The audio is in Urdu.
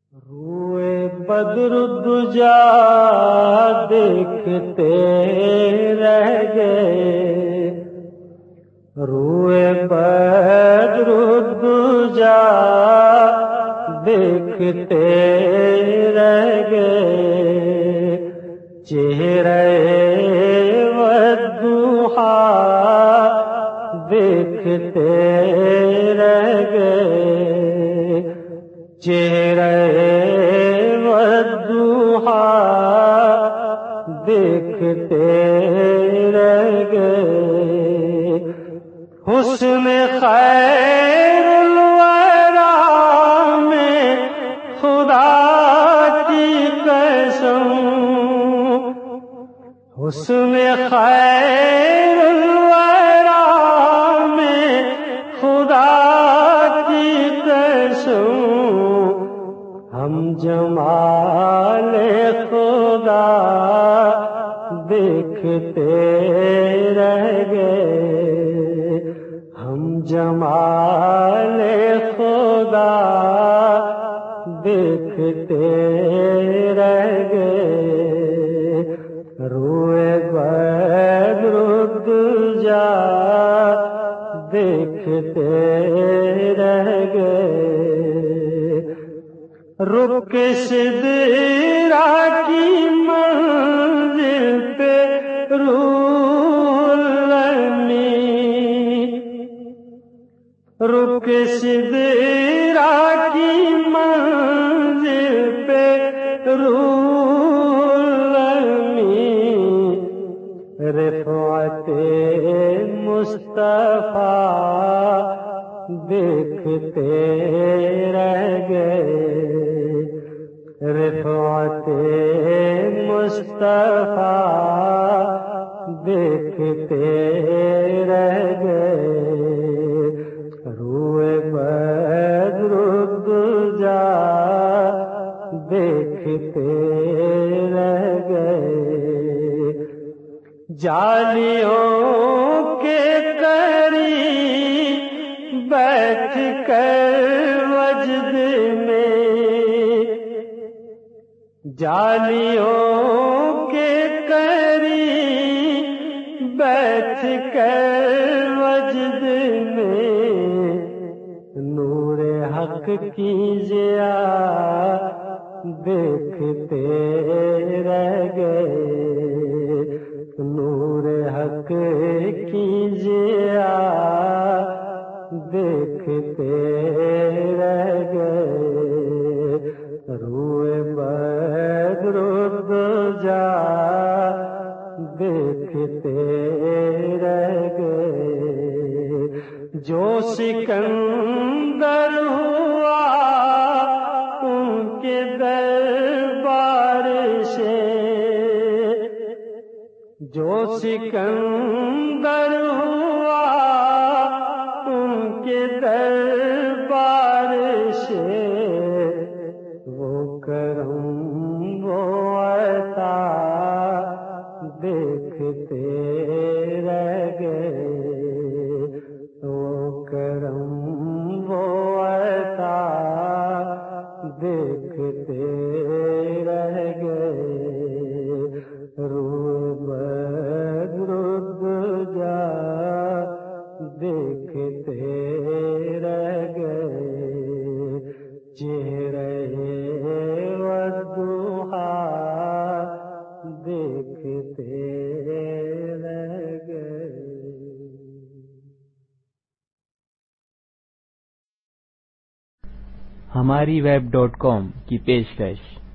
روئے بدر الدجا دیکھتے رہ گئے، روئے بدر الدجا دیکھتے رہ گئے، چہرے والضحا دیکھتے رہ گئے، چہرے والضحا دیکھتے رہ گئے، حسن خیر الورا میں خدا کی قسم، حسن خیر الورا میں خدا کی قسم، ہم جمال خدا دیکھتے رہ گئے، ہم جمال خدا دیکھتے رہ گئے، روئے بدر الدجا دیکھتے رہ گئے، رک سدرا کی منزل پہ روح الامین، رک سدرا کی منزل پہ روح الامین، رفعت مصطفیٰ دیکھتے رہ گئے، رفعت مصطفیٰ دیکھتے رہ گئے، روئے بدر الدجا دیکھتے رہ گئے، جالیوں کے قریب بیٹھ کر وجد میں، جالیوں کے قریب بیٹھ کر وجد میں، نور حق کی ضیا دیکھتے رہ گئے، نور حق کی ضیا دیکھتے رہ گئے، روئے بدر الدجا دیکھتے رہ گئے، جو سکندر ہوا ان کے دربار سے، جو سکندر ہوا ان کے دربار سے، وہ کرم وہ عطا دیکھتے رہ گئے، وہ کرم وہ عطا دیکھتے رہ گئے، روئے بدر الدجا دیکھتے رہ گئے، چہرے والضحا دیکھتے رہ گئے۔ ہماری web.com کی پیشکش